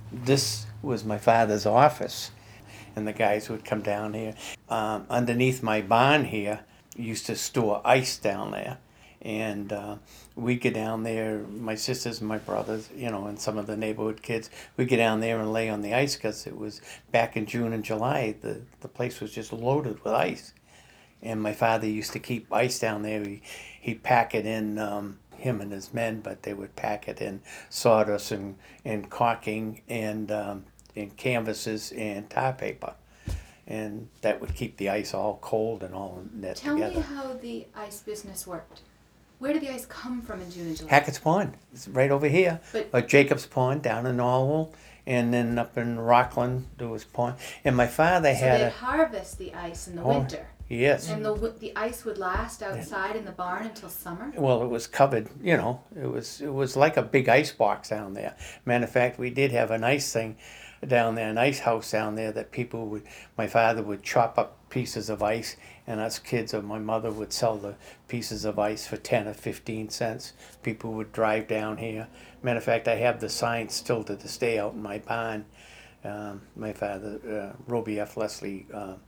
This was my father's office, and the guys would come down here. Underneath my barn here, used to store ice down there. And we'd get down there, my sisters and my brothers, and some of the neighborhood kids, we'd get down there and lay on the ice because it was back in June and July. The place was just loaded with ice. And my father used to keep ice down there. He'd pack it in, him and his men, but they would pack it in sawdust and caulking and canvases and tar paper. And that would keep the ice all cold and all net Tell together. me how the ice business worked. Where did the ice come from in June and July? Hackett's Pond. It's right over here. But Jacob's Pond down in Norwell. And then up in Rockland, there was pond. And my father so had they'd a... harvest the ice in the Oh, winter. Yes. And the ice would last outside in the barn until summer? Well, it was covered, it was like a big ice box down there. Matter of fact, we did have an ice thing down there, an ice house down there that my father would chop up pieces of ice, and us kids or my mother would sell the pieces of ice for 10 or 15 cents. People would drive down here. Matter of fact, I have the sign still to this day out in my barn. My father, Roby F. Leslie,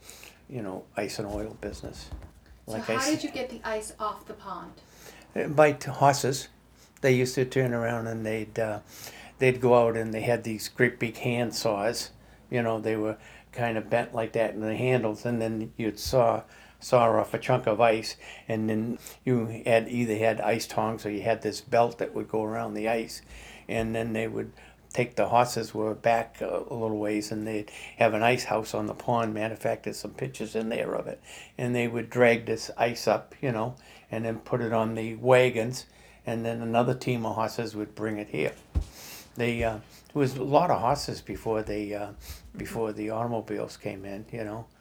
ice and oil business. So how did you get the ice off the pond? By horses. They used to turn around and they'd go out and they had these great big hand saws. They were kind of bent like that in the handles, and then you'd saw off a chunk of ice, and then you either had ice tongs or you had this belt that would go around the ice, and then they would take the horses were back a little ways, and they'd have an ice house on the pond. Matter of fact, there's some pictures in there of it. And they would drag this ice up, and then put it on the wagons, and then another team of horses would bring it here. There was a lot of horses before the automobiles came in,